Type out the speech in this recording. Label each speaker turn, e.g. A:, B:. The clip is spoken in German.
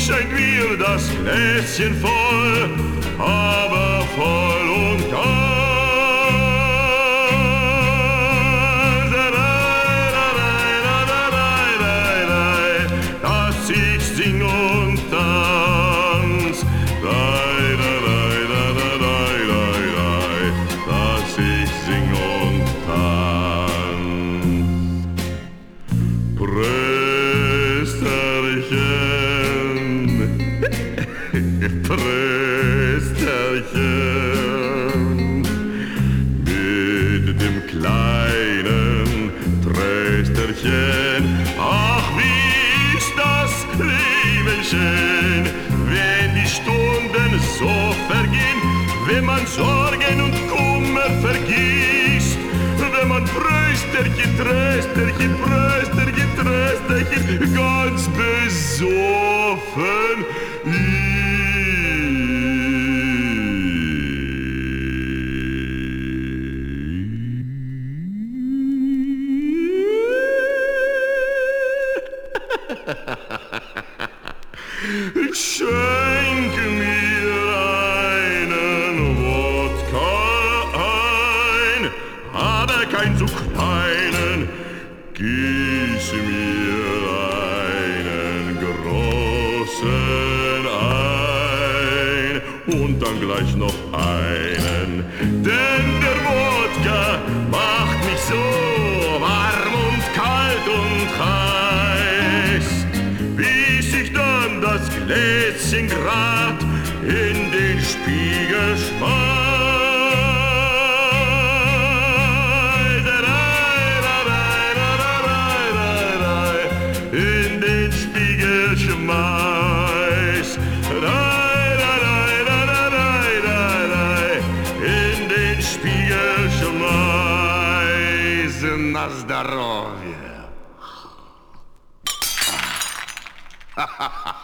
A: scheint mir das Gläschen voll, aber voll und ganz. Dass ich sing und tanz, dass ich sing und tanz. Prösterchen, Trösterchen, mit dem kleinen Trösterchen. Ach, wie ist das Leben schön, wenn die Stunden so vergehen, wenn man Sorgen und Kummer vergisst, wenn man Prösterchen, Trösterchen, Prösterchen, Trösterchen ganz besoffen Schenke mir einen Wodka ein, aber keinen so kleinen. Gieß mir einen großen ein und dann gleich noch einen. Denn der Wodka macht mich so warm und kalt und heiß, bis ich dann das Gläschen grad in den Spiegel schmeiß. In den Spiegel schmeiß. In den Spiegel schmeiß. Na здоровье.